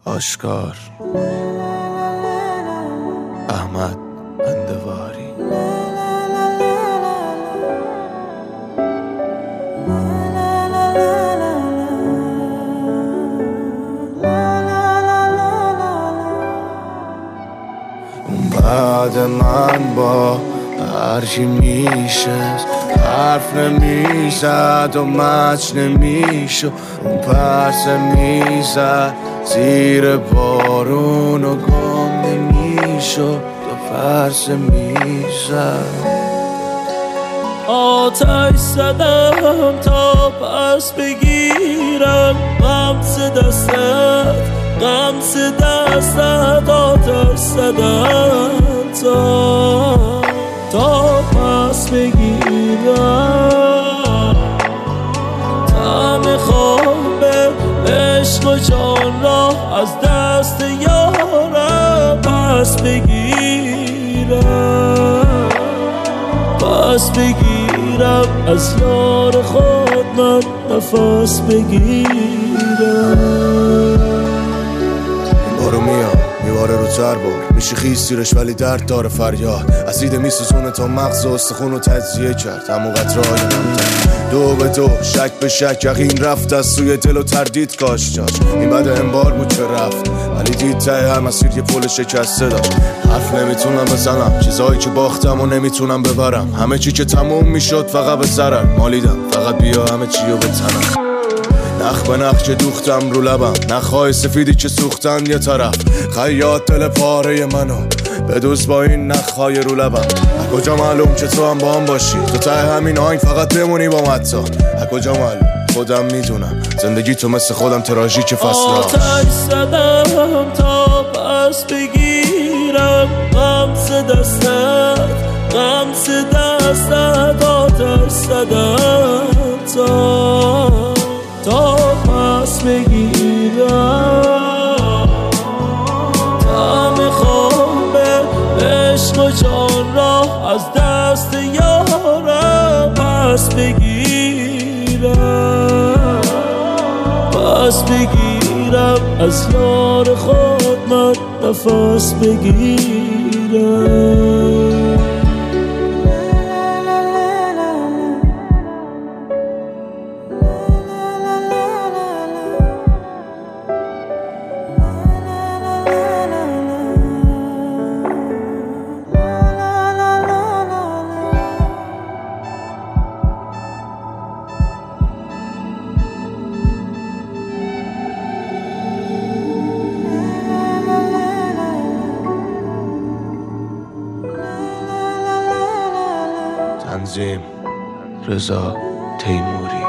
آشکار احمد اندواری. اون بعد من با هرچی میشه حرف نمیزد و مچ نمیشو، اون پرسه میزد زیر بارون و گم نمیشو، دو پرسه میزد. آتش زدم تا پس بگیرم غمز دستت، غمز دستت. آتش زدم تا پس بگیرم طعم خواب عشق و جان را از دست یارم پس بگیرم، پس بگیرم از یار خود من نفس بگیرم. بارو میاد میواره رو تر بار، میشه خیز تیرش ولی درد داره فریاد. اسید میسوزونه تا مغز و استخون رو تجزیه کرد، همون قطرهای نمتر دو به دو شک به شک یقین رفت از سوی دل و تردید کاش جاش. این بعد انبار بود که رفت ولی دید ته هر مسیر یه پل شکسته داشت. حرف نمیتونم بزنم چیزایی که باختم و نمیتونم ببرم، همه چی که تموم میشد فقط به ضرر مالیدم، فقط بیا همه چی رو بتنم. نخ به نخ که دوختم رو لبم، نخهای سفیدی که سوختن یه طرف. خیاط دل پاره منو بدوز با این نخهای رو لبم. از کجا معلوم که تو هم با هم باشی، تو ته همین آهنگ فقط بمونی با متا. از کجا معلوم خودم میدونم زندگی تو مثل خودم تراژیک فصل. آتش زدم تا پس بگیرم غمز دستت، غمز دستت. آتش زدم تا پس بگیرم طعم خواب عشق و جان را از دست یارم پس بگیرم، پس بگیرم از یار خود من نفس بگیرم. تنظیم رضا تیموری.